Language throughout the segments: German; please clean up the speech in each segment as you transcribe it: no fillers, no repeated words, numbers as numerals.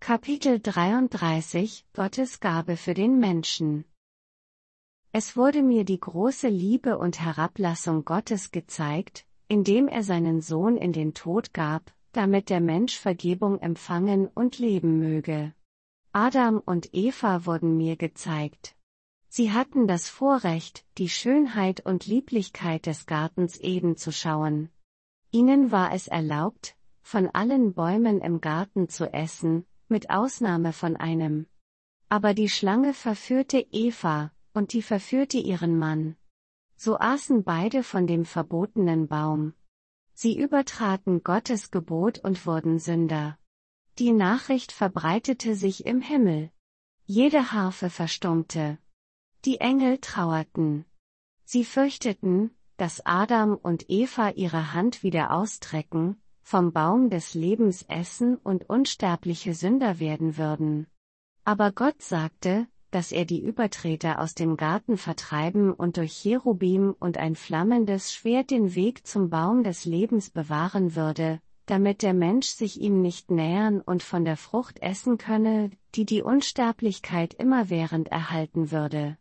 Kapitel 33 – Gottes Gabe für den Menschen. Es wurde mir die große Liebe und Herablassung Gottes gezeigt, indem er seinen Sohn in den Tod gab, damit der Mensch Vergebung empfangen und leben möge. Adam und Eva wurden mir gezeigt. Sie hatten das Vorrecht, die Schönheit und Lieblichkeit des Gartens Eden zu schauen. Ihnen war es erlaubt, von allen Bäumen im Garten zu essen, mit Ausnahme von einem. Aber die Schlange verführte Eva, und die verführte ihren Mann. So aßen beide von dem verbotenen Baum. Sie übertraten Gottes Gebot und wurden Sünder. Die Nachricht verbreitete sich im Himmel. Jede Harfe verstummte. Die Engel trauerten. Sie fürchteten, dass Adam und Eva ihre Hand wieder ausstrecken, vom Baum des Lebens essen und unsterbliche Sünder werden würden. Aber Gott sagte, dass er die Übertreter aus dem Garten vertreiben und durch Cherubim und ein flammendes Schwert den Weg zum Baum des Lebens bewahren würde, damit der Mensch sich ihm nicht nähern und von der Frucht essen könne, die die Unsterblichkeit immerwährend erhalten würde.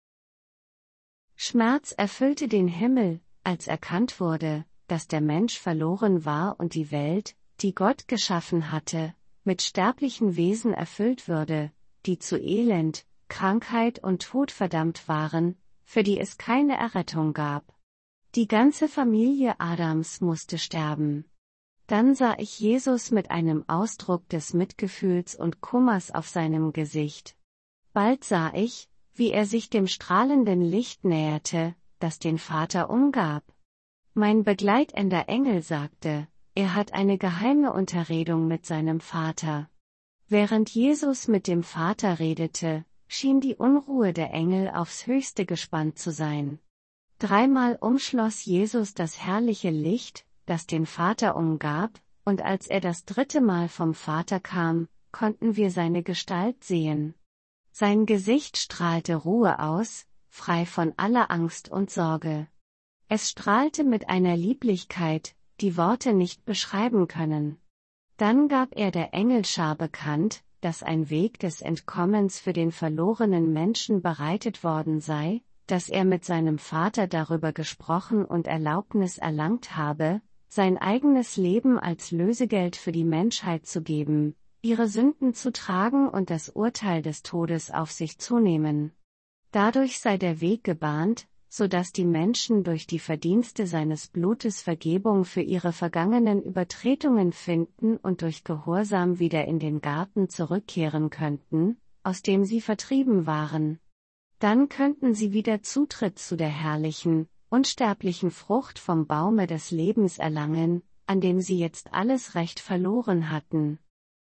Schmerz erfüllte den Himmel, als erkannt wurde, dass der Mensch verloren war und die Welt, die Gott geschaffen hatte, mit sterblichen Wesen erfüllt würde, die zu Elend, Krankheit und Tod verdammt waren, für die es keine Errettung gab. Die ganze Familie Adams musste sterben. Dann sah ich Jesus mit einem Ausdruck des Mitgefühls und Kummers auf seinem Gesicht. Bald sah ich, wie er sich dem strahlenden Licht näherte, das den Vater umgab. Mein begleitender Engel sagte, er hat eine geheime Unterredung mit seinem Vater. Während Jesus mit dem Vater redete, schien die Unruhe der Engel aufs Höchste gespannt zu sein. Dreimal umschloss Jesus das herrliche Licht, das den Vater umgab, und als er das dritte Mal vom Vater kam, konnten wir seine Gestalt sehen. Sein Gesicht strahlte Ruhe aus, frei von aller Angst und Sorge. Es strahlte mit einer Lieblichkeit, die Worte nicht beschreiben können. Dann gab er der Engelschar bekannt, dass ein Weg des Entkommens für den verlorenen Menschen bereitet worden sei, dass er mit seinem Vater darüber gesprochen und Erlaubnis erlangt habe, sein eigenes Leben als Lösegeld für die Menschheit zu geben, ihre Sünden zu tragen und das Urteil des Todes auf sich zu nehmen. Dadurch sei der Weg gebahnt, so dass die Menschen durch die Verdienste seines Blutes Vergebung für ihre vergangenen Übertretungen finden und durch Gehorsam wieder in den Garten zurückkehren könnten, aus dem sie vertrieben waren. Dann könnten sie wieder Zutritt zu der herrlichen, unsterblichen Frucht vom Baume des Lebens erlangen, an dem sie jetzt alles Recht verloren hatten.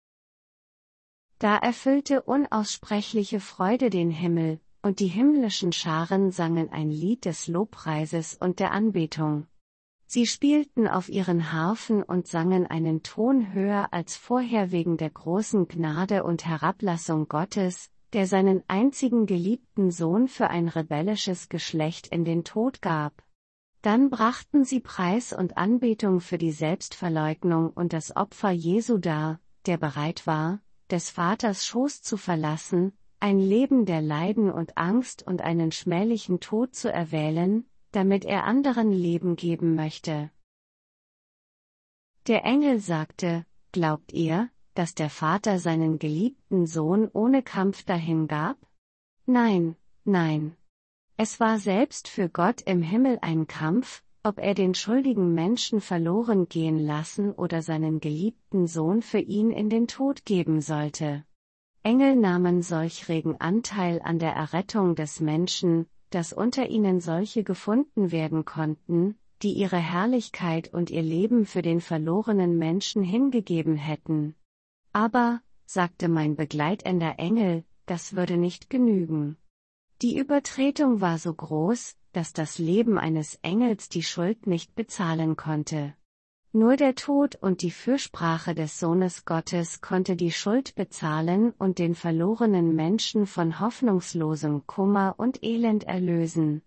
Da erfüllte unaussprechliche Freude den Himmel, und die himmlischen Scharen sangen ein Lied des Lobpreises und der Anbetung. Sie spielten auf ihren Harfen und sangen einen Ton höher als vorher wegen der großen Gnade und Herablassung Gottes, der seinen einzigen geliebten Sohn für ein rebellisches Geschlecht in den Tod gab. Dann brachten sie Preis und Anbetung für die Selbstverleugnung und das Opfer Jesu dar, der bereit war, des Vaters Schoß zu verlassen, ein Leben der Leiden und Angst und einen schmählichen Tod zu erwählen, damit er anderen Leben geben möchte. Der Engel sagte, glaubt ihr, dass der Vater seinen geliebten Sohn ohne Kampf dahingab? Nein, nein. Es war selbst für Gott im Himmel ein Kampf, ob er den schuldigen Menschen verloren gehen lassen oder seinen geliebten Sohn für ihn in den Tod geben sollte. Engel nahmen solch regen Anteil an der Errettung des Menschen, dass unter ihnen solche gefunden werden konnten, die ihre Herrlichkeit und ihr Leben für den verlorenen Menschen hingegeben hätten. Aber, sagte mein begleitender Engel, das würde nicht genügen. Die Übertretung war so groß, dass das Leben eines Engels die Schuld nicht bezahlen konnte. Nur der Tod und die Fürsprache des Sohnes Gottes konnte die Schuld bezahlen und den verlorenen Menschen von hoffnungslosem Kummer und Elend erlösen.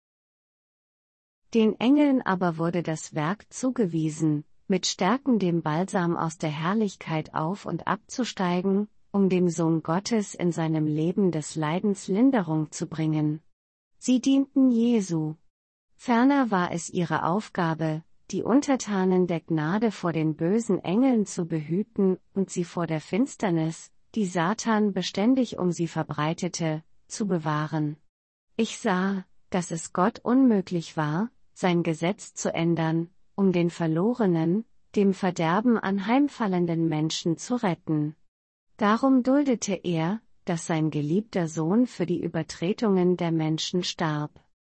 Den Engeln aber wurde das Werk zugewiesen, mit stärkendem Balsam aus der Herrlichkeit auf und abzusteigen, um dem Sohn Gottes in seinem Leben des Leidens Linderung zu bringen. Sie dienten Jesu. Ferner war es ihre Aufgabe, die Untertanen der Gnade vor den bösen Engeln zu behüten und sie vor der Finsternis, die Satan beständig um sie verbreitete, zu bewahren. Ich sah, dass es Gott unmöglich war, sein Gesetz zu ändern, um den verlorenen, dem Verderben anheimfallenden Menschen zu retten. Darum duldete er, dass sein geliebter Sohn für die Übertretungen der Menschen starb.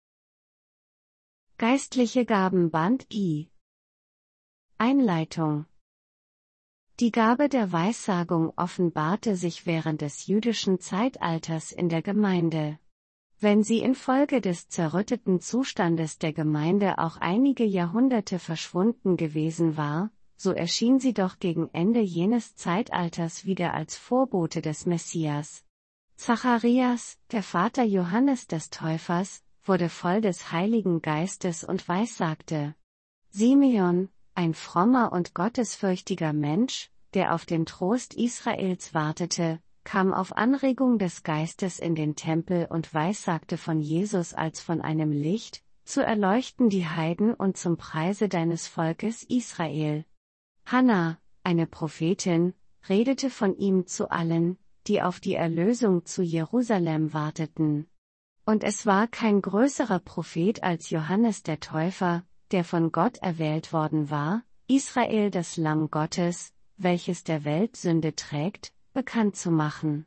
Geistliche Gaben Band I. Einleitung. Die Gabe der Weissagung offenbarte sich während des jüdischen Zeitalters in der Gemeinde. Wenn sie infolge des zerrütteten Zustandes der Gemeinde auch einige Jahrhunderte verschwunden gewesen war, so erschien sie doch gegen Ende jenes Zeitalters wieder als Vorbote des Messias. Zacharias, der Vater Johannes des Täufers, wurde voll des Heiligen Geistes und weissagte. Simeon, ein frommer und gottesfürchtiger Mensch, der auf den Trost Israels wartete, kam auf Anregung des Geistes in den Tempel und weissagte von Jesus als von einem Licht, zu erleuchten die Heiden und zum Preise deines Volkes Israel. Hannah, eine Prophetin, redete von ihm zu allen, die auf die Erlösung zu Jerusalem warteten. Und es war kein größerer Prophet als Johannes der Täufer, der von Gott erwählt worden war, Israel das Lamm Gottes, welches der Welt Sünde trägt, bekannt zu machen.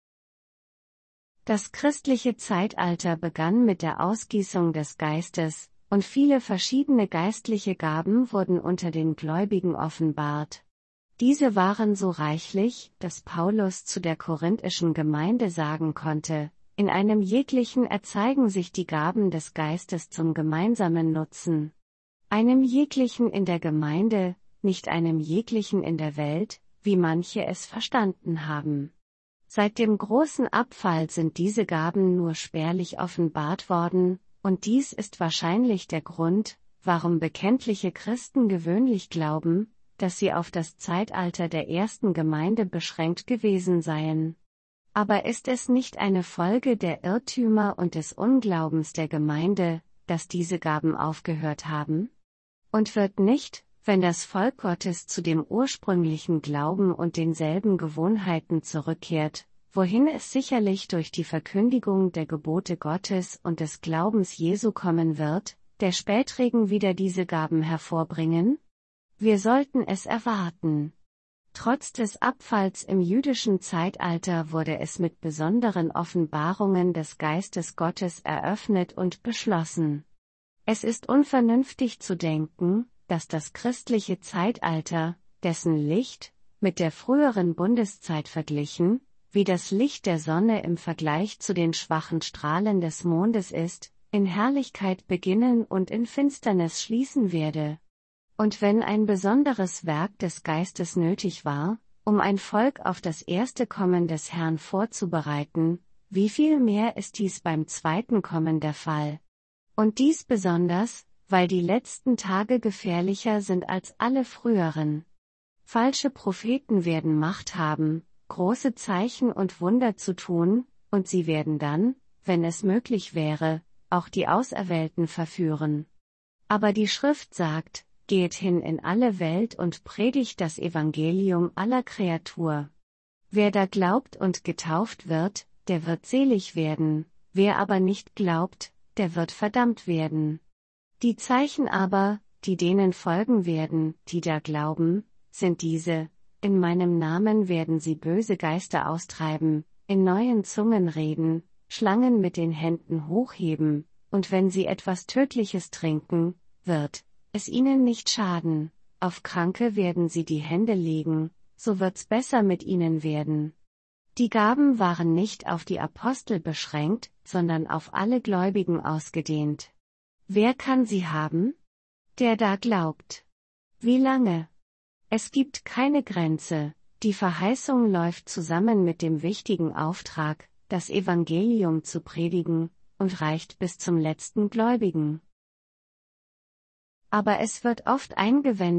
Das christliche Zeitalter begann mit der Ausgießung des Geistes, und viele verschiedene geistliche Gaben wurden unter den Gläubigen offenbart. Diese waren so reichlich, dass Paulus zu der korinthischen Gemeinde sagen konnte: In einem jeglichen erzeigen sich die Gaben des Geistes zum gemeinsamen Nutzen. Einem jeglichen in der Gemeinde, nicht einem jeglichen in der Welt, wie manche es verstanden haben. Seit dem großen Abfall sind diese Gaben nur spärlich offenbart worden, und dies ist wahrscheinlich der Grund, warum bekenntliche Christen gewöhnlich glauben, dass sie auf das Zeitalter der ersten Gemeinde beschränkt gewesen seien. Aber ist es nicht eine Folge der Irrtümer und des Unglaubens der Gemeinde, dass diese Gaben aufgehört haben? Und wird nicht, wenn das Volk Gottes zu dem ursprünglichen Glauben und denselben Gewohnheiten zurückkehrt, wohin es sicherlich durch die Verkündigung der Gebote Gottes und des Glaubens Jesu kommen wird, der Spätregen wieder diese Gaben hervorbringen? Wir sollten es erwarten. Trotz des Abfalls im jüdischen Zeitalter wurde es mit besonderen Offenbarungen des Geistes Gottes eröffnet und beschlossen. Es ist unvernünftig zu denken, dass das christliche Zeitalter, dessen Licht, mit der früheren Bundeszeit verglichen, wie das Licht der Sonne im Vergleich zu den schwachen Strahlen des Mondes ist, in Herrlichkeit beginnen und in Finsternis schließen werde. Und wenn ein besonderes Werk des Geistes nötig war, um ein Volk auf das erste Kommen des Herrn vorzubereiten, wie viel mehr ist dies beim zweiten Kommen der Fall? Und dies besonders, weil die letzten Tage gefährlicher sind als alle früheren. Falsche Propheten werden Macht haben, große Zeichen und Wunder zu tun, und sie werden dann, wenn es möglich wäre, auch die Auserwählten verführen. Aber die Schrift sagt: Geht hin in alle Welt und predigt das Evangelium aller Kreatur. Wer da glaubt und getauft wird, der wird selig werden, wer aber nicht glaubt, der wird verdammt werden. Die Zeichen aber, die denen folgen werden, die da glauben, sind diese: In meinem Namen werden sie böse Geister austreiben, in neuen Zungen reden, Schlangen mit den Händen hochheben, und wenn sie etwas Tödliches trinken, wird es ihnen nicht schaden, auf Kranke werden sie die Hände legen, so wird's besser mit ihnen werden. Die Gaben waren nicht auf die Apostel beschränkt, sondern auf alle Gläubigen ausgedehnt. Wer kann sie haben? Der da glaubt. Wie lange? Es gibt keine Grenze, die Verheißung läuft zusammen mit dem wichtigen Auftrag, das Evangelium zu predigen, und reicht bis zum letzten Gläubigen. Aber es wird oft eingewendet,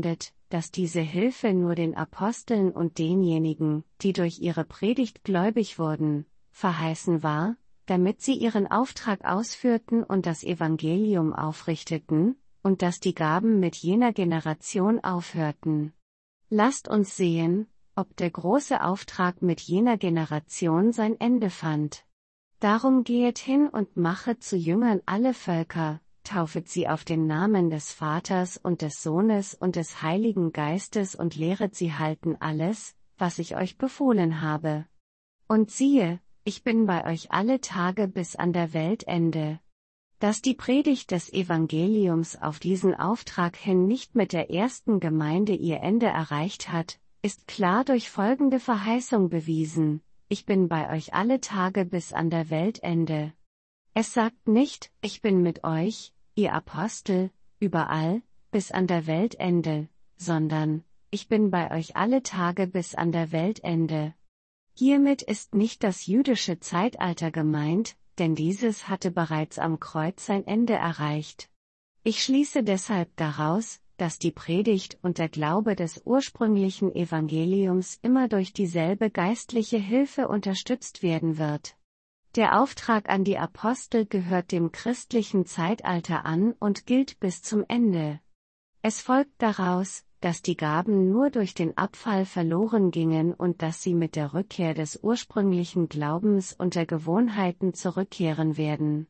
dass diese Hilfe nur den Aposteln und denjenigen, die durch ihre Predigt gläubig wurden, verheißen war, damit sie ihren Auftrag ausführten und das Evangelium aufrichteten, und dass die Gaben mit jener Generation aufhörten. Lasst uns sehen, ob der große Auftrag mit jener Generation sein Ende fand. Darum gehet hin und machet zu Jüngern alle Völker, taufet sie auf den Namen des Vaters und des Sohnes und des Heiligen Geistes und lehret sie halten alles, was ich euch befohlen habe. Und siehe, ich bin bei euch alle Tage bis an der Weltende. Dass die Predigt des Evangeliums auf diesen Auftrag hin nicht mit der ersten Gemeinde ihr Ende erreicht hat, ist klar durch folgende Verheißung bewiesen: Ich bin bei euch alle Tage bis an der Weltende. Es sagt nicht, ich bin mit euch, ihr Apostel, überall, bis an der Weltende, sondern, ich bin bei euch alle Tage bis an der Weltende. Hiermit ist nicht das jüdische Zeitalter gemeint, denn dieses hatte bereits am Kreuz sein Ende erreicht. Ich schließe deshalb daraus, dass die Predigt und der Glaube des ursprünglichen Evangeliums immer durch dieselbe geistliche Hilfe unterstützt werden wird. Der Auftrag an die Apostel gehört dem christlichen Zeitalter an und gilt bis zum Ende. Es folgt daraus, dass die Gaben nur durch den Abfall verloren gingen und dass sie mit der Rückkehr des ursprünglichen Glaubens und der Gewohnheiten zurückkehren werden.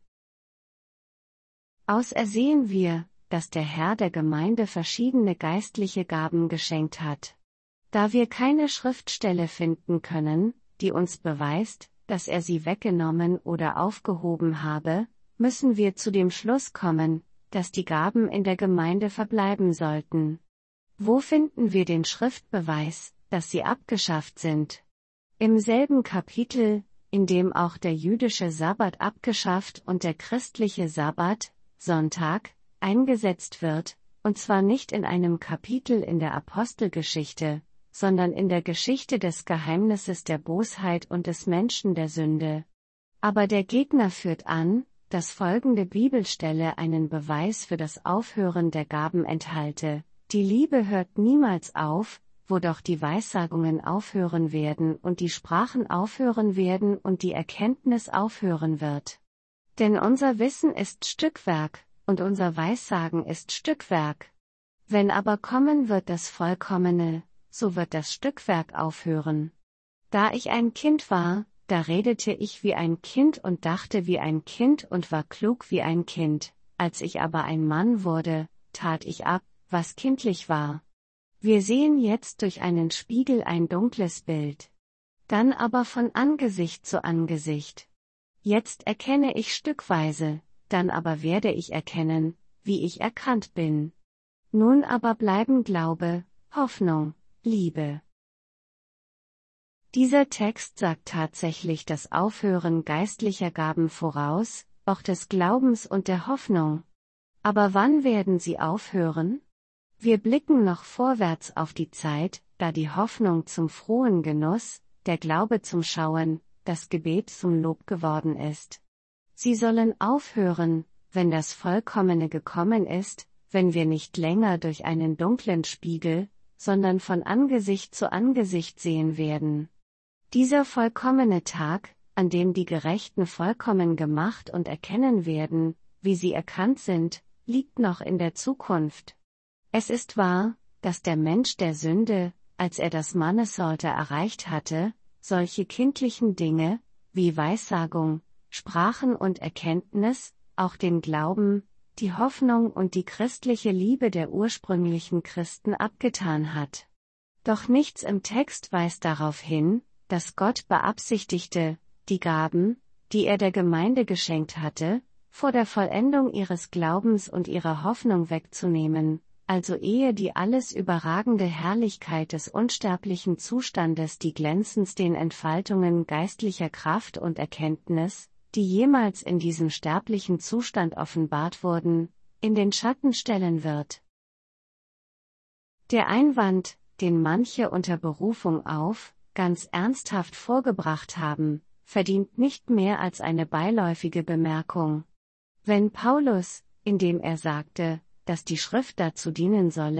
Ausersehen wir, dass der Herr der Gemeinde verschiedene geistliche Gaben geschenkt hat. Da wir keine Schriftstelle finden können, die uns beweist, dass er sie weggenommen oder aufgehoben habe, müssen wir zu dem Schluss kommen, dass die Gaben in der Gemeinde verbleiben sollten. Wo finden wir den Schriftbeweis, dass sie abgeschafft sind? Im selben Kapitel, in dem auch der jüdische Sabbat abgeschafft und der christliche Sabbat, Sonntag, eingesetzt wird, und zwar nicht in einem Kapitel in der Apostelgeschichte, sondern in der Geschichte des Geheimnisses der Bosheit und des Menschen der Sünde. Aber der Gegner führt an, dass folgende Bibelstelle einen Beweis für das Aufhören der Gaben enthalte: Die Liebe hört niemals auf, wo doch die Weissagungen aufhören werden und die Sprachen aufhören werden und die Erkenntnis aufhören wird. Denn unser Wissen ist Stückwerk, und unser Weissagen ist Stückwerk. Wenn aber kommen wird das Vollkommene, so wird das Stückwerk aufhören. Da ich ein Kind war, da redete ich wie ein Kind und dachte wie ein Kind und war klug wie ein Kind. Als ich aber ein Mann wurde, tat ich ab, was kindlich war. Wir sehen jetzt durch einen Spiegel ein dunkles Bild. Dann aber von Angesicht zu Angesicht. Jetzt erkenne ich stückweise, dann aber werde ich erkennen, wie ich erkannt bin. Nun aber bleiben Glaube, Hoffnung, Liebe. Dieser Text sagt tatsächlich das Aufhören geistlicher Gaben voraus, auch des Glaubens und der Hoffnung. Aber wann werden sie aufhören? Wir blicken noch vorwärts auf die Zeit, da die Hoffnung zum frohen Genuss, der Glaube zum Schauen, das Gebet zum Lob geworden ist. Sie sollen aufhören, wenn das Vollkommene gekommen ist, wenn wir nicht länger durch einen dunklen Spiegel, sondern von Angesicht zu Angesicht sehen werden. Dieser vollkommene Tag, an dem die Gerechten vollkommen gemacht und erkennen werden, wie sie erkannt sind, liegt noch in der Zukunft. Es ist wahr, dass der Mensch der Sünde, als er das Mannesalter erreicht hatte, solche kindlichen Dinge, wie Weissagung, Sprachen und Erkenntnis, auch den Glauben, die Hoffnung und die christliche Liebe der ursprünglichen Christen abgetan hat. Doch nichts im Text weist darauf hin, dass Gott beabsichtigte, die Gaben, die er der Gemeinde geschenkt hatte, vor der Vollendung ihres Glaubens und ihrer Hoffnung wegzunehmen, also ehe die alles überragende Herrlichkeit des unsterblichen Zustandes die glänzendsten Entfaltungen geistlicher Kraft und Erkenntnis, die jemals in diesem sterblichen Zustand offenbart wurden, in den Schatten stellen wird. Der Einwand, den manche unter Berufung auf, ganz ernsthaft vorgebracht haben, verdient nicht mehr als eine beiläufige Bemerkung. Wenn Paulus, indem er sagte, dass die Schrift dazu dienen solle,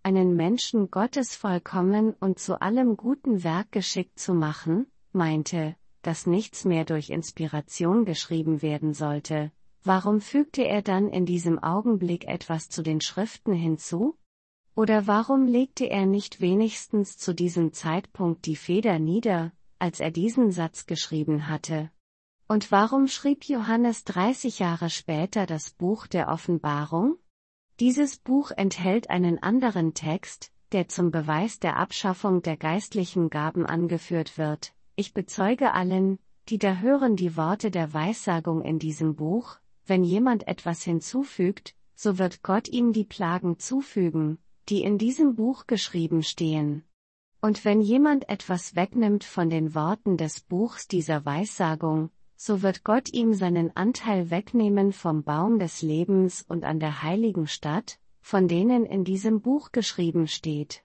einen Menschen Gottes vollkommen und zu allem guten Werk geschickt zu machen, meinte, dass nichts mehr durch Inspiration geschrieben werden sollte, warum fügte er dann in diesem Augenblick etwas zu den Schriften hinzu? Oder warum legte er nicht wenigstens zu diesem Zeitpunkt die Feder nieder, als er diesen Satz geschrieben hatte? Und warum schrieb Johannes 30 Jahre später das Buch der Offenbarung? Dieses Buch enthält einen anderen Text, der zum Beweis der Abschaffung der geistlichen Gaben angeführt wird. Ich bezeuge allen, die da hören die Worte der Weissagung in diesem Buch, wenn jemand etwas hinzufügt, so wird Gott ihm die Plagen zufügen, die in diesem Buch geschrieben stehen. Und wenn jemand etwas wegnimmt von den Worten des Buchs dieser Weissagung, so wird Gott ihm seinen Anteil wegnehmen vom Baum des Lebens und an der heiligen Stadt, von denen in diesem Buch geschrieben steht.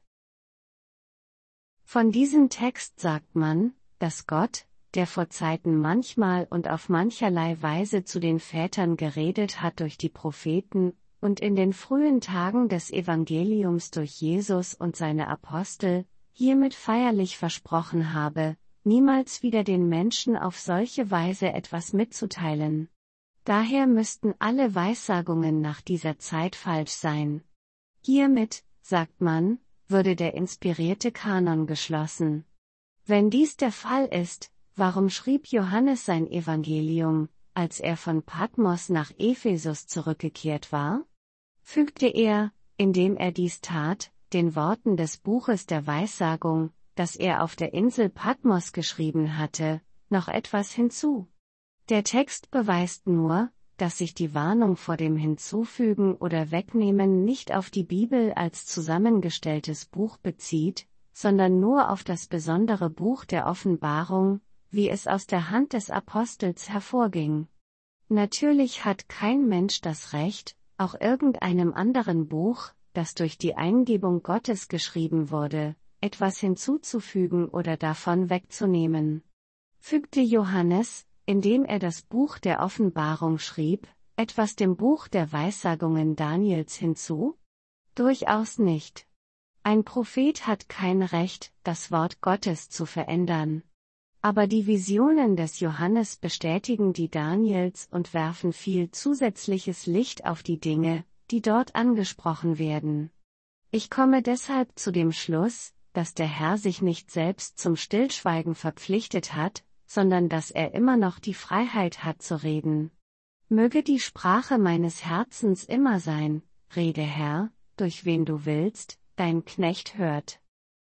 Von diesem Text sagt man, dass Gott, der vor Zeiten manchmal und auf mancherlei Weise zu den Vätern geredet hat durch die Propheten, und in den frühen Tagen des Evangeliums durch Jesus und seine Apostel, hiermit feierlich versprochen habe, niemals wieder den Menschen auf solche Weise etwas mitzuteilen. Daher müssten alle Weissagungen nach dieser Zeit falsch sein. Hiermit, sagt man, würde der inspirierte Kanon geschlossen. Wenn dies der Fall ist, warum schrieb Johannes sein Evangelium, als er von Patmos nach Ephesus zurückgekehrt war? Fügte er, indem er dies tat, den Worten des Buches der Weissagung, das er auf der Insel Patmos geschrieben hatte, noch etwas hinzu? Der Text beweist nur, dass sich die Warnung vor dem Hinzufügen oder Wegnehmen nicht auf die Bibel als zusammengestelltes Buch bezieht, sondern nur auf das besondere Buch der Offenbarung, wie es aus der Hand des Apostels hervorging. Natürlich hat kein Mensch das Recht, auch irgendeinem anderen Buch, das durch die Eingebung Gottes geschrieben wurde, etwas hinzuzufügen oder davon wegzunehmen. Fügte Johannes, indem er das Buch der Offenbarung schrieb, etwas dem Buch der Weissagungen Daniels hinzu? Durchaus nicht. Ein Prophet hat kein Recht, das Wort Gottes zu verändern. Aber die Visionen des Johannes bestätigen die Daniels und werfen viel zusätzliches Licht auf die Dinge, die dort angesprochen werden. Ich komme deshalb zu dem Schluss, dass der Herr sich nicht selbst zum Stillschweigen verpflichtet hat, sondern dass er immer noch die Freiheit hat zu reden. Möge die Sprache meines Herzens immer sein, rede Herr, durch wen du willst, dein Knecht hört.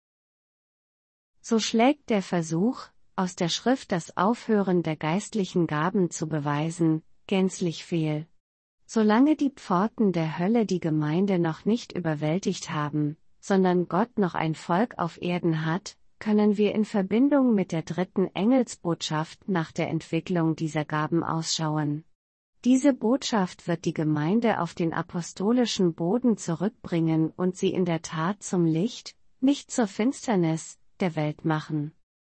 So schlägt der Versuch, aus der Schrift das Aufhören der geistlichen Gaben zu beweisen, gänzlich fehl. Solange die Pforten der Hölle die Gemeinde noch nicht überwältigt haben, sondern Gott noch ein Volk auf Erden hat, können wir in Verbindung mit der dritten Engelsbotschaft nach der Entwicklung dieser Gaben ausschauen. Diese Botschaft wird die Gemeinde auf den apostolischen Boden zurückbringen und sie in der Tat zum Licht, nicht zur Finsternis, der Welt machen.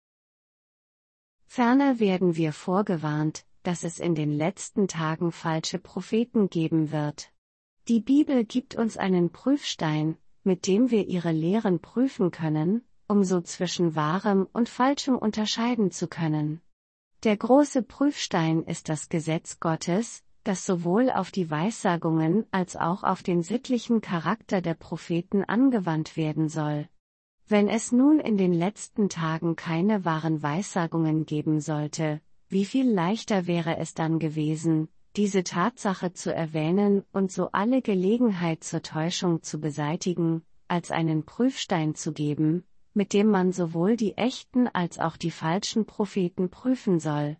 Ferner werden wir vorgewarnt, dass es in den letzten Tagen falsche Propheten geben wird. Die Bibel gibt uns einen Prüfstein, mit dem wir ihre Lehren prüfen können, um so zwischen Wahrem und Falschem unterscheiden zu können. Der große Prüfstein ist das Gesetz Gottes, das sowohl auf die Weissagungen als auch auf den sittlichen Charakter der Propheten angewandt werden soll. Wenn es nun in den letzten Tagen keine wahren Weissagungen geben sollte, wie viel leichter wäre es dann gewesen, diese Tatsache zu erwähnen und so alle Gelegenheit zur Täuschung zu beseitigen, als einen Prüfstein zu geben, mit dem man sowohl die echten als auch die falschen Propheten prüfen soll.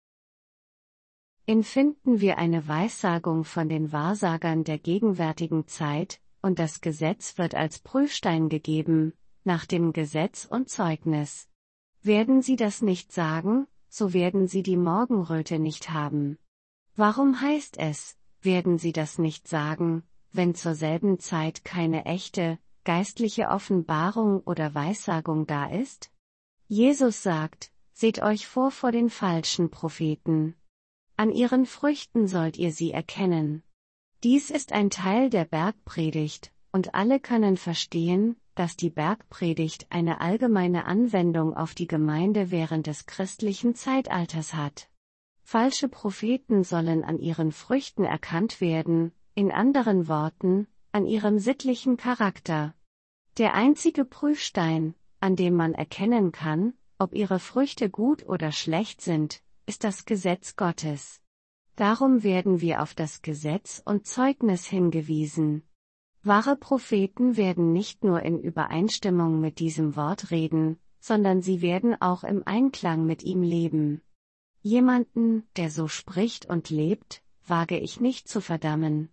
Finden wir eine Weissagung von den Wahrsagern der gegenwärtigen Zeit, und das Gesetz wird als Prüfstein gegeben, nach dem Gesetz und Zeugnis. Werden sie das nicht sagen, so werden sie die Morgenröte nicht haben. Warum heißt es, werden sie das nicht sagen, wenn zur selben Zeit keine echte, geistliche Offenbarung oder Weissagung da ist? Jesus sagt, seht euch vor den falschen Propheten. An ihren Früchten sollt ihr sie erkennen. Dies ist ein Teil der Bergpredigt, und alle können verstehen, dass die Bergpredigt eine allgemeine Anwendung auf die Gemeinde während des christlichen Zeitalters hat. Falsche Propheten sollen an ihren Früchten erkannt werden, in anderen Worten, an ihrem sittlichen Charakter. Der einzige Prüfstein, an dem man erkennen kann, ob ihre Früchte gut oder schlecht sind, ist das Gesetz Gottes. Darum werden wir auf das Gesetz und Zeugnis hingewiesen. Wahre Propheten werden nicht nur in Übereinstimmung mit diesem Wort reden, sondern sie werden auch im Einklang mit ihm leben. Jemanden, der so spricht und lebt, wage ich nicht zu verdammen.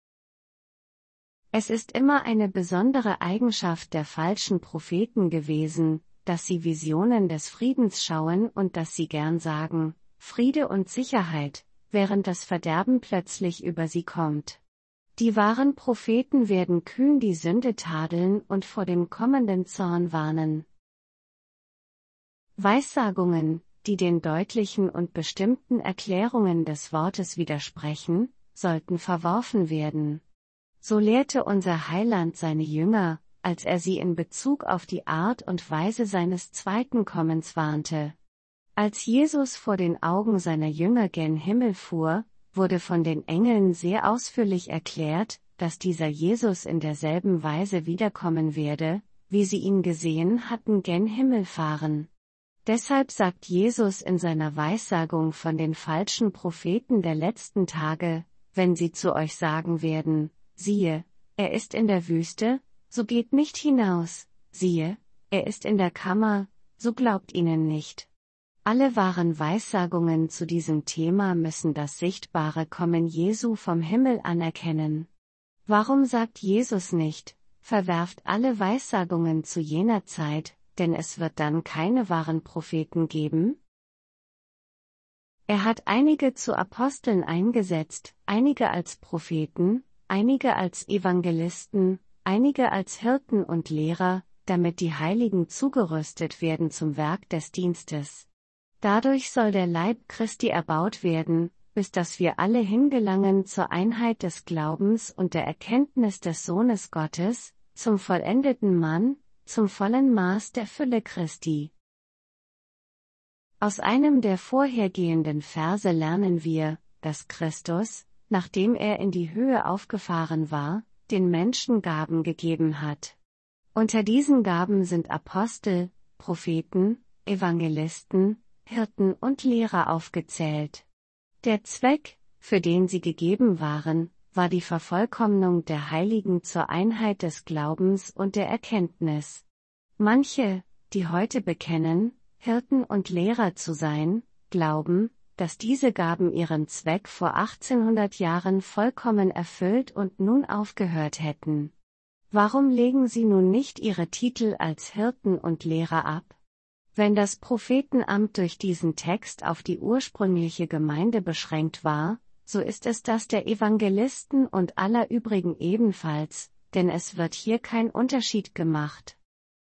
Es ist immer eine besondere Eigenschaft der falschen Propheten gewesen, dass sie Visionen des Friedens schauen und dass sie gern sagen, Friede und Sicherheit, während das Verderben plötzlich über sie kommt. Die wahren Propheten werden kühn die Sünde tadeln und vor dem kommenden Zorn warnen. Weissagungen, die den deutlichen und bestimmten Erklärungen des Wortes widersprechen, sollten verworfen werden. So lehrte unser Heiland seine Jünger, als er sie in Bezug auf die Art und Weise seines zweiten Kommens warnte. Als Jesus vor den Augen seiner Jünger gen Himmel fuhr, wurde von den Engeln sehr ausführlich erklärt, dass dieser Jesus in derselben Weise wiederkommen werde, wie sie ihn gesehen hatten gen Himmel fahren. Deshalb sagt Jesus in seiner Weissagung von den falschen Propheten der letzten Tage, wenn sie zu euch sagen werden, siehe, er ist in der Wüste, so geht nicht hinaus, siehe, er ist in der Kammer, so glaubt ihnen nicht. Alle wahren Weissagungen zu diesem Thema müssen das sichtbare Kommen Jesu vom Himmel anerkennen. Warum sagt Jesus nicht, verwerft alle Weissagungen zu jener Zeit, denn es wird dann keine wahren Propheten geben? Er hat einige zu Aposteln eingesetzt, einige als Propheten, einige als Evangelisten, einige als Hirten und Lehrer, damit die Heiligen zugerüstet werden zum Werk des Dienstes. Dadurch soll der Leib Christi erbaut werden, bis dass wir alle hingelangen zur Einheit des Glaubens und der Erkenntnis des Sohnes Gottes, zum vollendeten Mann, zum vollen Maß der Fülle Christi. Aus einem der vorhergehenden Verse lernen wir, dass Christus, nachdem er in die Höhe aufgefahren war, den Menschen Gaben gegeben hat. Unter diesen Gaben sind Apostel, Propheten, Evangelisten, Hirten und Lehrer aufgezählt. Der Zweck, für den sie gegeben waren, war die Vervollkommnung der Heiligen zur Einheit des Glaubens und der Erkenntnis. Manche, die heute bekennen, Hirten und Lehrer zu sein, glauben, dass diese Gaben ihren Zweck vor 1800 Jahren vollkommen erfüllt und nun aufgehört hätten. Warum legen sie nun nicht ihre Titel als Hirten und Lehrer ab? Wenn das Prophetenamt durch diesen Text auf die ursprüngliche Gemeinde beschränkt war, so ist es das der Evangelisten und aller übrigen ebenfalls, denn es wird hier kein Unterschied gemacht.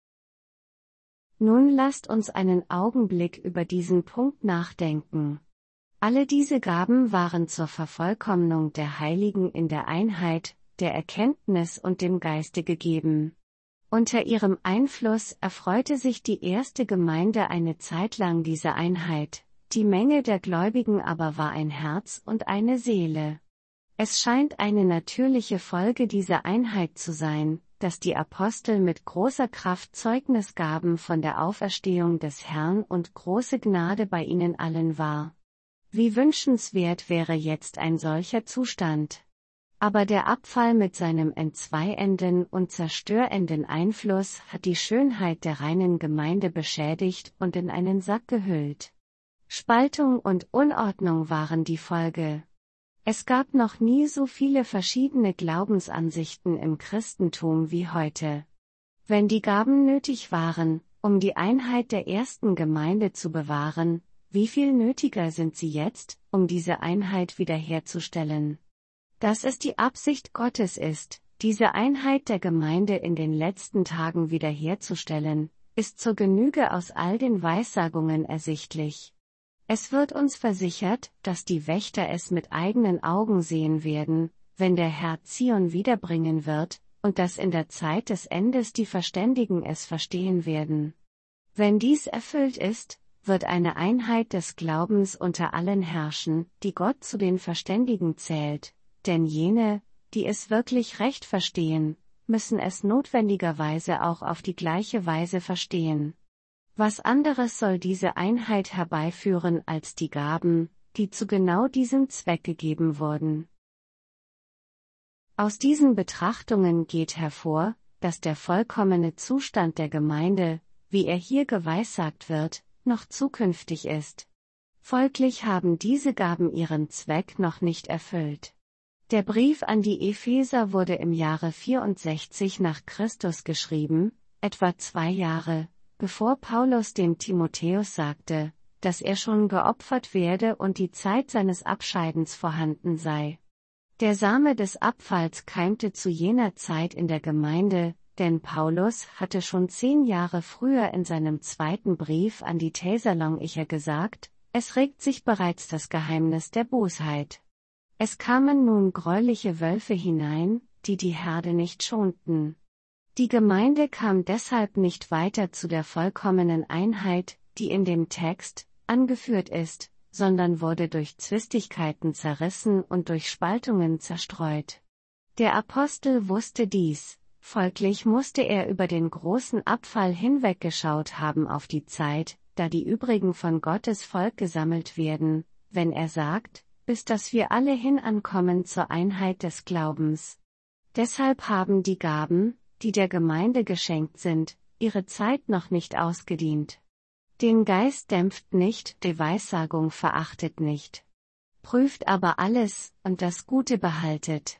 Nun lasst uns einen Augenblick über diesen Punkt nachdenken. Alle diese Gaben waren zur Vervollkommnung der Heiligen in der Einheit, der Erkenntnis und dem Geiste gegeben. Unter ihrem Einfluss erfreute sich die erste Gemeinde eine Zeit lang dieser Einheit, die Menge der Gläubigen aber war ein Herz und eine Seele. Es scheint eine natürliche Folge dieser Einheit zu sein, dass die Apostel mit großer Kraft Zeugnis gaben von der Auferstehung des Herrn und große Gnade bei ihnen allen war. Wie wünschenswert wäre jetzt ein solcher Zustand. Aber der Abfall mit seinem entzweienden und zerstörenden Einfluss hat die Schönheit der reinen Gemeinde beschädigt und in einen Sack gehüllt. Spaltung und Unordnung waren die Folge. Es gab noch nie so viele verschiedene Glaubensansichten im Christentum wie heute. Wenn die Gaben nötig waren, um die Einheit der ersten Gemeinde zu bewahren, wie viel nötiger sind sie jetzt, um diese Einheit wiederherzustellen? Dass es die Absicht Gottes ist, diese Einheit der Gemeinde in den letzten Tagen wiederherzustellen, ist zur Genüge aus all den Weissagungen ersichtlich. Es wird uns versichert, dass die Wächter es mit eigenen Augen sehen werden, wenn der Herr Zion wiederbringen wird, und dass in der Zeit des Endes die Verständigen es verstehen werden. Wenn dies erfüllt ist, wird eine Einheit des Glaubens unter allen herrschen, die Gott zu den Verständigen zählt, denn jene, die es wirklich recht verstehen, müssen es notwendigerweise auch auf die gleiche Weise verstehen. Was anderes soll diese Einheit herbeiführen als die Gaben, die zu genau diesem Zweck gegeben wurden? Aus diesen Betrachtungen geht hervor, dass der vollkommene Zustand der Gemeinde, wie er hier geweissagt wird, noch zukünftig ist. Folglich haben diese Gaben ihren Zweck noch nicht erfüllt. Der Brief an die Epheser wurde im Jahre 64 nach Christus geschrieben, etwa 2 Jahre, bevor Paulus dem Timotheus sagte, dass er schon geopfert werde und die Zeit seines Abscheidens vorhanden sei. Der Same des Abfalls keimte zu jener Zeit in der Gemeinde, denn Paulus hatte schon 10 Jahre früher in seinem 2. Brief an die Thessalonicher gesagt, es regt sich bereits das Geheimnis der Bosheit. Es kamen nun greuliche Wölfe hinein, die die Herde nicht schonten. Die Gemeinde kam deshalb nicht weiter zu der vollkommenen Einheit, die in dem Text angeführt ist, sondern wurde durch Zwistigkeiten zerrissen und durch Spaltungen zerstreut. Der Apostel wusste dies, folglich musste er über den großen Abfall hinweggeschaut haben auf die Zeit, da die übrigen von Gottes Volk gesammelt werden, wenn er sagt, bis dass wir alle hinankommen zur Einheit des Glaubens. Deshalb haben die Gaben, die der Gemeinde geschenkt sind, ihre Zeit noch nicht ausgedient. Den Geist dämpft nicht, die Weissagung verachtet nicht. Prüft aber alles, und das Gute behaltet.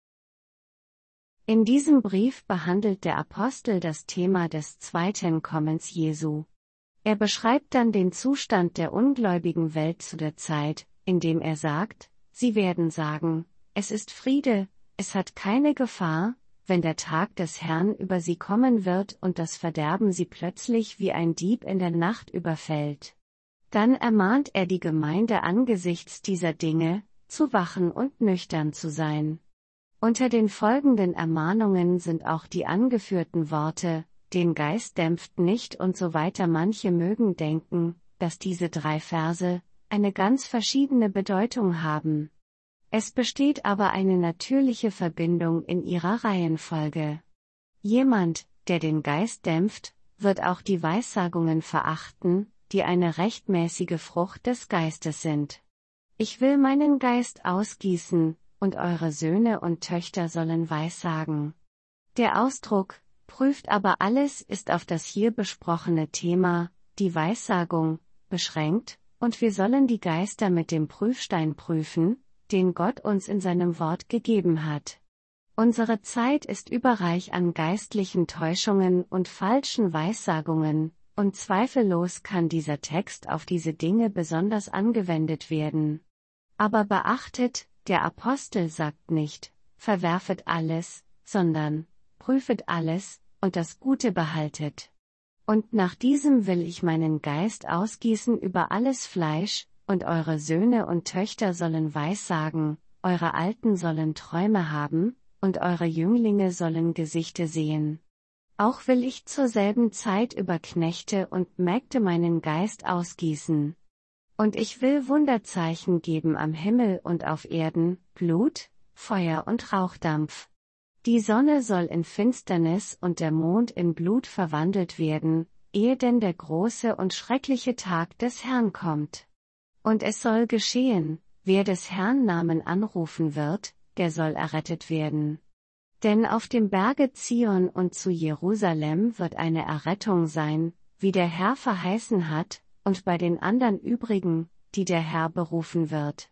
In diesem Brief behandelt der Apostel das Thema des zweiten Kommens Jesu. Er beschreibt dann den Zustand der ungläubigen Welt zu der Zeit, indem er sagt, sie werden sagen, es ist Friede, es hat keine Gefahr, wenn der Tag des Herrn über sie kommen wird und das Verderben sie plötzlich wie ein Dieb in der Nacht überfällt. Dann ermahnt er die Gemeinde angesichts dieser Dinge, zu wachen und nüchtern zu sein. Unter den folgenden Ermahnungen sind auch die angeführten Worte, den Geist dämpft nicht und so weiter. Manche mögen denken, dass diese 3 Verse eine ganz verschiedene Bedeutung haben. Es besteht aber eine natürliche Verbindung in ihrer Reihenfolge. Jemand, der den Geist dämpft, wird auch die Weissagungen verachten, die eine rechtmäßige Frucht des Geistes sind. Ich will meinen Geist ausgießen, und eure Söhne und Töchter sollen weissagen. Der Ausdruck, prüft aber alles, ist auf das hier besprochene Thema, die Weissagung, beschränkt, und wir sollen die Geister mit dem Prüfstein prüfen, den Gott uns in seinem Wort gegeben hat. Unsere Zeit ist überreich an geistlichen Täuschungen und falschen Weissagungen, und zweifellos kann dieser Text auf diese Dinge besonders angewendet werden. Aber beachtet, der Apostel sagt nicht, verwerfet alles, sondern, prüfet alles, und das Gute behaltet. Und nach diesem will ich meinen Geist ausgießen über alles Fleisch, und eure Söhne und Töchter sollen Weissagen, eure Alten sollen Träume haben, und eure Jünglinge sollen Gesichte sehen. Auch will ich zur selben Zeit über Knechte und Mägde meinen Geist ausgießen. Und ich will Wunderzeichen geben am Himmel und auf Erden, Blut, Feuer und Rauchdampf. Die Sonne soll in Finsternis und der Mond in Blut verwandelt werden, ehe denn der große und schreckliche Tag des Herrn kommt. Und es soll geschehen, wer des Herrn Namen anrufen wird, der soll errettet werden. Denn auf dem Berge Zion und zu Jerusalem wird eine Errettung sein, wie der Herr verheißen hat, und bei den anderen übrigen, die der Herr berufen wird.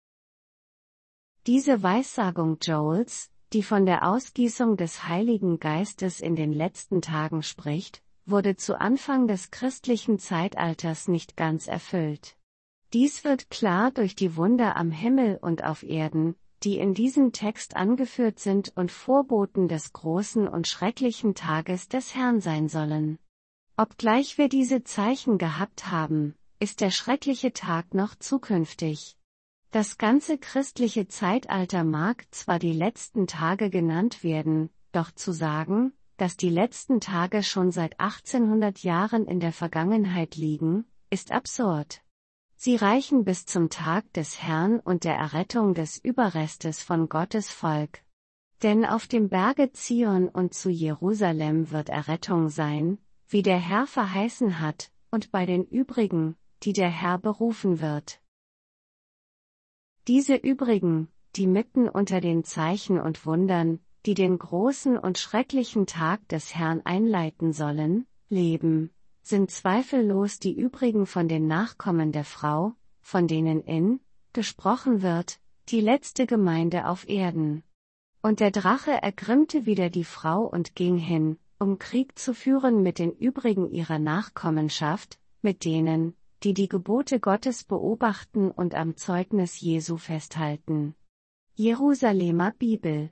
Diese Weissagung Joels, die von der Ausgießung des Heiligen Geistes in den letzten Tagen spricht, wurde zu Anfang des christlichen Zeitalters nicht ganz erfüllt. Dies wird klar durch die Wunder am Himmel und auf Erden, die in diesem Text angeführt sind und Vorboten des großen und schrecklichen Tages des Herrn sein sollen. Obgleich wir diese Zeichen gehabt haben, ist der schreckliche Tag noch zukünftig. Das ganze christliche Zeitalter mag zwar die letzten Tage genannt werden, doch zu sagen, dass die letzten Tage schon seit 1800 Jahren in der Vergangenheit liegen, ist absurd. Sie reichen bis zum Tag des Herrn und der Errettung des Überrestes von Gottes Volk. Denn auf dem Berge Zion und zu Jerusalem wird Errettung sein, wie der Herr verheißen hat, und bei den übrigen, die der Herr berufen wird. Diese übrigen, die mitten unter den Zeichen und Wundern, die den großen und schrecklichen Tag des Herrn einleiten sollen, leben, sind zweifellos die übrigen von den Nachkommen der Frau, von denen gesprochen wird, die letzte Gemeinde auf Erden. Und der Drache ergrimmte wieder die Frau und ging hin, um Krieg zu führen mit den übrigen ihrer Nachkommenschaft, mit denen, die die Gebote Gottes beobachten und am Zeugnis Jesu festhalten. Jerusalemer Bibel.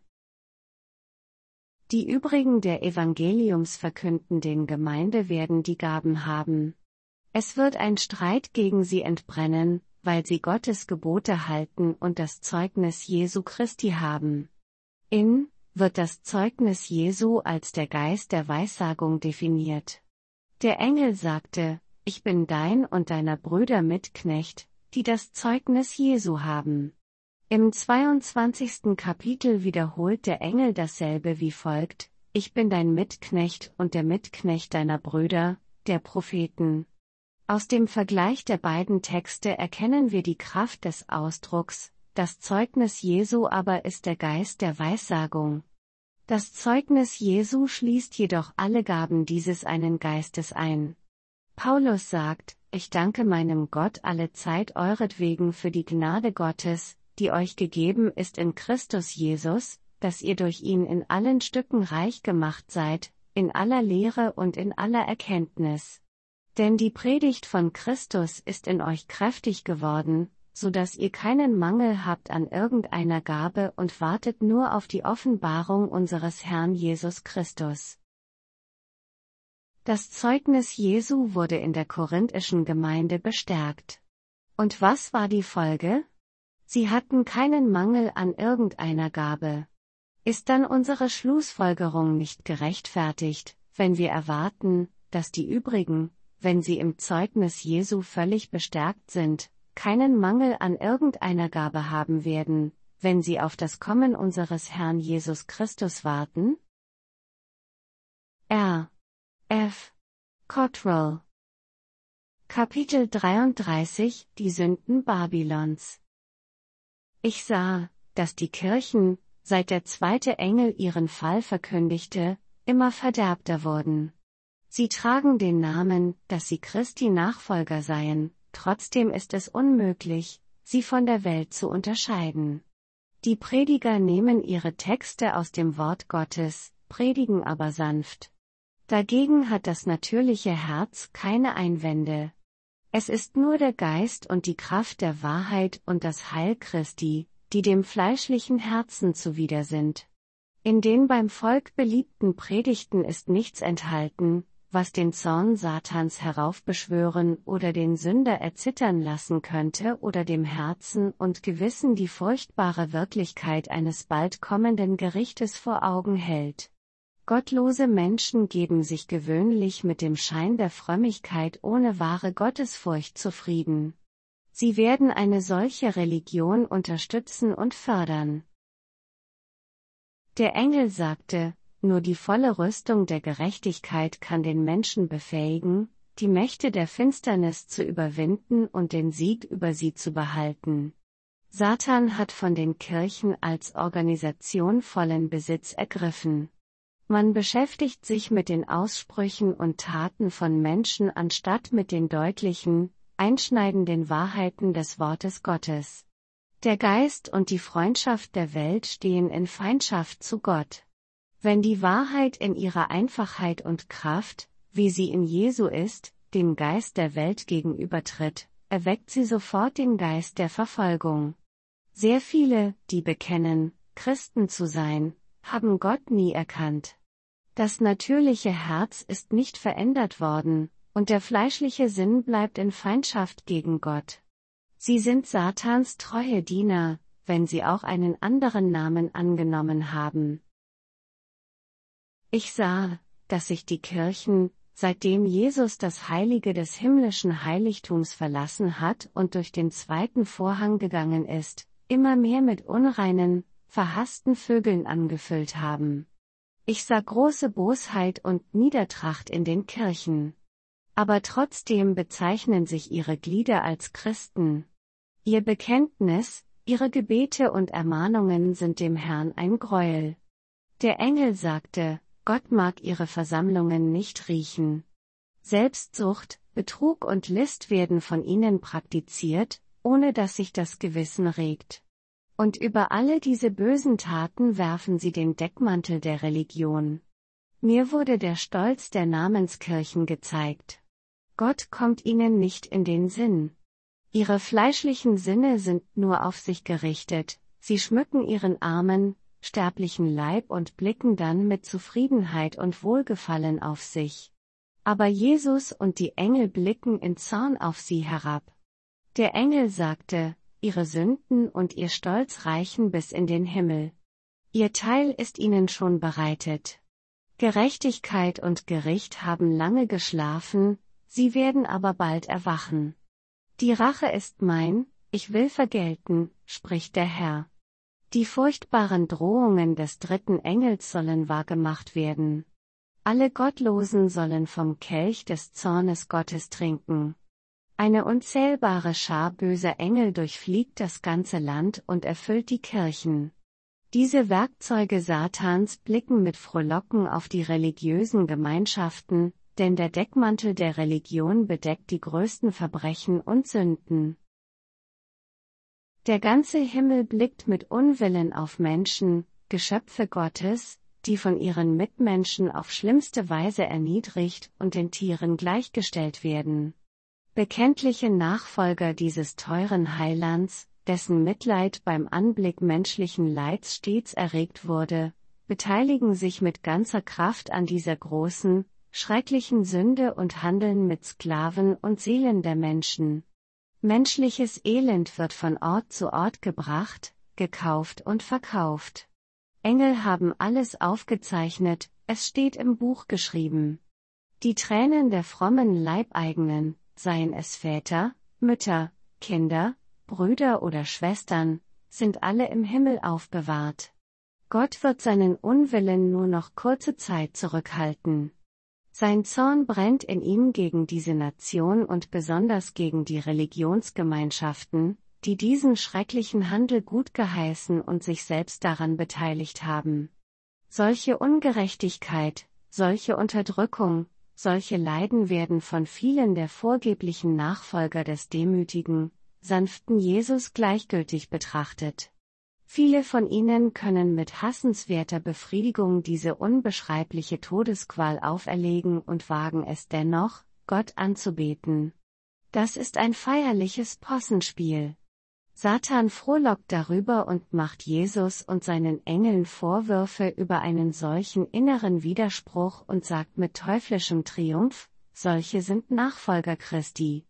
Die übrigen der evangeliumsverkündenden Gemeinde werden die Gaben haben. Es wird ein Streit gegen sie entbrennen, weil sie Gottes Gebote halten und das Zeugnis Jesu Christi haben. Wird das Zeugnis Jesu als der Geist der Weissagung definiert. Der Engel sagte, ich bin dein und deiner Brüder Mitknecht, die das Zeugnis Jesu haben. Im 22. Kapitel wiederholt der Engel dasselbe wie folgt, ich bin dein Mitknecht und der Mitknecht deiner Brüder, der Propheten. Aus dem Vergleich der beiden Texte erkennen wir die Kraft des Ausdrucks, das Zeugnis Jesu aber ist der Geist der Weissagung. Das Zeugnis Jesu schließt jedoch alle Gaben dieses einen Geistes ein. Paulus sagt, ich danke meinem Gott alle Zeit euretwegen für die Gnade Gottes, die euch gegeben ist in Christus Jesus, dass ihr durch ihn in allen Stücken reich gemacht seid, in aller Lehre und in aller Erkenntnis. Denn die Predigt von Christus ist in euch kräftig geworden, so dass ihr keinen Mangel habt an irgendeiner Gabe und wartet nur auf die Offenbarung unseres Herrn Jesus Christus. Das Zeugnis Jesu wurde in der korinthischen Gemeinde bestärkt. Und was war die Folge? Sie hatten keinen Mangel an irgendeiner Gabe. Ist dann unsere Schlussfolgerung nicht gerechtfertigt, wenn wir erwarten, dass die übrigen, wenn sie im Zeugnis Jesu völlig bestärkt sind, keinen Mangel an irgendeiner Gabe haben werden, wenn sie auf das Kommen unseres Herrn Jesus Christus warten? R. F. Cottrell. Kapitel 33 Die Sünden Babylons. Ich sah, dass die Kirchen, seit der zweite Engel ihren Fall verkündigte, immer verderbter wurden. Sie tragen den Namen, dass sie Christi Nachfolger seien, trotzdem ist es unmöglich, sie von der Welt zu unterscheiden. Die Prediger nehmen ihre Texte aus dem Wort Gottes, predigen aber sanft. Dagegen hat das natürliche Herz keine Einwände. Es ist nur der Geist und die Kraft der Wahrheit und das Heil Christi, die dem fleischlichen Herzen zuwider sind. In den beim Volk beliebten Predigten ist nichts enthalten, was den Zorn Satans heraufbeschwören oder den Sünder erzittern lassen könnte oder dem Herzen und Gewissen die furchtbare Wirklichkeit eines bald kommenden Gerichtes vor Augen hält. Gottlose Menschen geben sich gewöhnlich mit dem Schein der Frömmigkeit ohne wahre Gottesfurcht zufrieden. Sie werden eine solche Religion unterstützen und fördern. Der Engel sagte, nur die volle Rüstung der Gerechtigkeit kann den Menschen befähigen, die Mächte der Finsternis zu überwinden und den Sieg über sie zu behalten. Satan hat von den Kirchen als Organisation vollen Besitz ergriffen. Man beschäftigt sich mit den Aussprüchen und Taten von Menschen anstatt mit den deutlichen, einschneidenden Wahrheiten des Wortes Gottes. Der Geist und die Freundschaft der Welt stehen in Feindschaft zu Gott. Wenn die Wahrheit in ihrer Einfachheit und Kraft, wie sie in Jesu ist, dem Geist der Welt gegenübertritt, erweckt sie sofort den Geist der Verfolgung. Sehr viele, die bekennen, Christen zu sein, haben Gott nie erkannt. Das natürliche Herz ist nicht verändert worden, und der fleischliche Sinn bleibt in Feindschaft gegen Gott. Sie sind Satans treue Diener, wenn sie auch einen anderen Namen angenommen haben. Ich sah, dass sich die Kirchen, seitdem Jesus das Heilige des himmlischen Heiligtums verlassen hat und durch den zweiten Vorhang gegangen ist, immer mehr mit unreinen, verhassten Vögeln angefüllt haben. Ich sah große Bosheit und Niedertracht in den Kirchen. Aber trotzdem bezeichnen sich ihre Glieder als Christen. Ihr Bekenntnis, ihre Gebete und Ermahnungen sind dem Herrn ein Greuel. Der Engel sagte, Gott mag ihre Versammlungen nicht riechen. Selbstsucht, Betrug und List werden von ihnen praktiziert, ohne dass sich das Gewissen regt. Und über alle diese bösen Taten werfen sie den Deckmantel der Religion. Mir wurde der Stolz der Namenskirchen gezeigt. Gott kommt ihnen nicht in den Sinn. Ihre fleischlichen Sinne sind nur auf sich gerichtet, sie schmücken ihren armen, sterblichen Leib und blicken dann mit Zufriedenheit und Wohlgefallen auf sich. Aber Jesus und die Engel blicken in Zorn auf sie herab. Der Engel sagte, ihre Sünden und ihr Stolz reichen bis in den Himmel. Ihr Teil ist ihnen schon bereitet. Gerechtigkeit und Gericht haben lange geschlafen, sie werden aber bald erwachen. Die Rache ist mein, ich will vergelten, spricht der Herr. Die furchtbaren Drohungen des dritten Engels sollen wahrgemacht werden. Alle Gottlosen sollen vom Kelch des Zornes Gottes trinken. Eine unzählbare Schar böser Engel durchfliegt das ganze Land und erfüllt die Kirchen. Diese Werkzeuge Satans blicken mit Frohlocken auf die religiösen Gemeinschaften, denn der Deckmantel der Religion bedeckt die größten Verbrechen und Sünden. Der ganze Himmel blickt mit Unwillen auf Menschen, Geschöpfe Gottes, die von ihren Mitmenschen auf schlimmste Weise erniedrigt und den Tieren gleichgestellt werden. Bekenntliche Nachfolger dieses teuren Heilands, dessen Mitleid beim Anblick menschlichen Leids stets erregt wurde, beteiligen sich mit ganzer Kraft an dieser großen, schrecklichen Sünde und handeln mit Sklaven und Seelen der Menschen. Menschliches Elend wird von Ort zu Ort gebracht, gekauft und verkauft. Engel haben alles aufgezeichnet, es steht im Buch geschrieben. Die Tränen der frommen Leibeigenen, seien es Väter, Mütter, Kinder, Brüder oder Schwestern, sind alle im Himmel aufbewahrt. Gott wird seinen Unwillen nur noch kurze Zeit zurückhalten. Sein Zorn brennt in ihm gegen diese Nation und besonders gegen die Religionsgemeinschaften, die diesen schrecklichen Handel gutgeheißen und sich selbst daran beteiligt haben. Solche Ungerechtigkeit, solche Unterdrückung, solche Leiden werden von vielen der vorgeblichen Nachfolger des demütigen, sanften Jesus gleichgültig betrachtet. Viele von ihnen können mit hassenswerter Befriedigung diese unbeschreibliche Todesqual auferlegen und wagen es dennoch, Gott anzubeten. Das ist ein feierliches Possenspiel. Satan frohlockt darüber und macht Jesus und seinen Engeln Vorwürfe über einen solchen inneren Widerspruch und sagt mit teuflischem Triumph, solche sind Nachfolger Christi.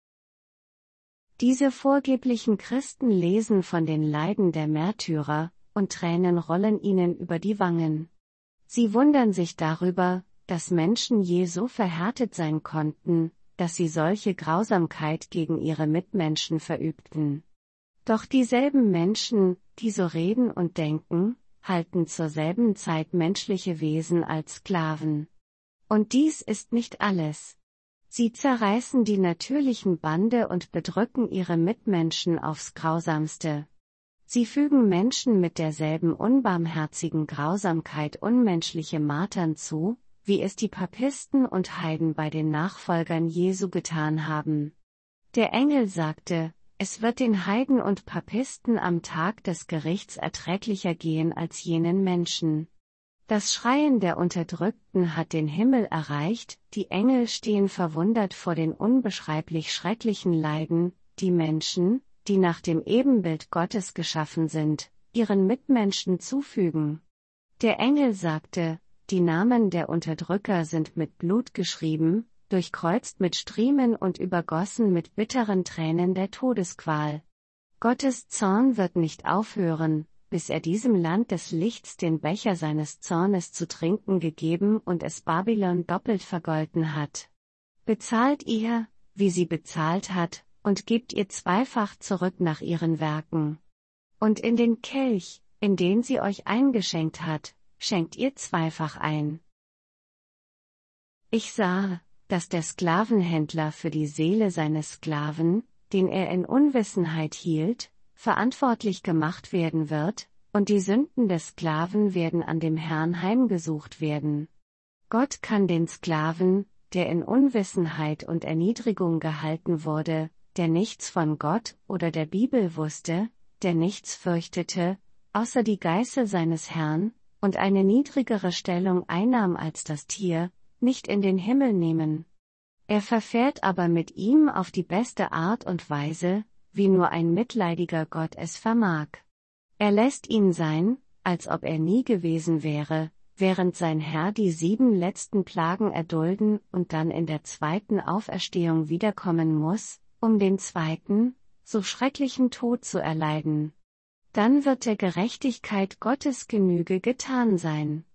Diese vorgeblichen Christen lesen von den Leiden der Märtyrer, und Tränen rollen ihnen über die Wangen. Sie wundern sich darüber, dass Menschen je so verhärtet sein konnten, dass sie solche Grausamkeit gegen ihre Mitmenschen verübten. Doch dieselben Menschen, die so reden und denken, halten zur selben Zeit menschliche Wesen als Sklaven. Und dies ist nicht alles. Sie zerreißen die natürlichen Bande und bedrücken ihre Mitmenschen aufs Grausamste. Sie fügen Menschen mit derselben unbarmherzigen Grausamkeit unmenschliche Martern zu, wie es die Papisten und Heiden bei den Nachfolgern Jesu getan haben. Der Engel sagte, es wird den Heiden und Papisten am Tag des Gerichts erträglicher gehen als jenen Menschen. Das Schreien der Unterdrückten hat den Himmel erreicht, die Engel stehen verwundert vor den unbeschreiblich schrecklichen Leiden, die Menschen, die nach dem Ebenbild Gottes geschaffen sind, ihren Mitmenschen zufügen. Der Engel sagte, die Namen der Unterdrücker sind mit Blut geschrieben, durchkreuzt mit Striemen und übergossen mit bitteren Tränen der Todesqual. Gottes Zorn wird nicht aufhören, bis er diesem Land des Lichts den Becher seines Zornes zu trinken gegeben und es Babylon doppelt vergolten hat. Bezahlt ihr, wie sie bezahlt hat, und gebt ihr zweifach zurück nach ihren Werken. Und in den Kelch, in den sie euch eingeschenkt hat, schenkt ihr zweifach ein. Ich sah, dass der Sklavenhändler für die Seele seines Sklaven, den er in Unwissenheit hielt, verantwortlich gemacht werden wird, und die Sünden des Sklaven werden an dem Herrn heimgesucht werden. Gott kann den Sklaven, der in Unwissenheit und Erniedrigung gehalten wurde, der nichts von Gott oder der Bibel wusste, der nichts fürchtete, außer die Geißel seines Herrn, und eine niedrigere Stellung einnahm als das Tier, nicht in den Himmel nehmen. Er verfährt aber mit ihm auf die beste Art und Weise, wie nur ein mitleidiger Gott es vermag. Er lässt ihn sein, als ob er nie gewesen wäre, während sein Herr die 7 letzten Plagen erdulden und dann in der zweiten Auferstehung wiederkommen muss, um den zweiten, so schrecklichen Tod zu erleiden. Dann wird der Gerechtigkeit Gottes Genüge getan sein.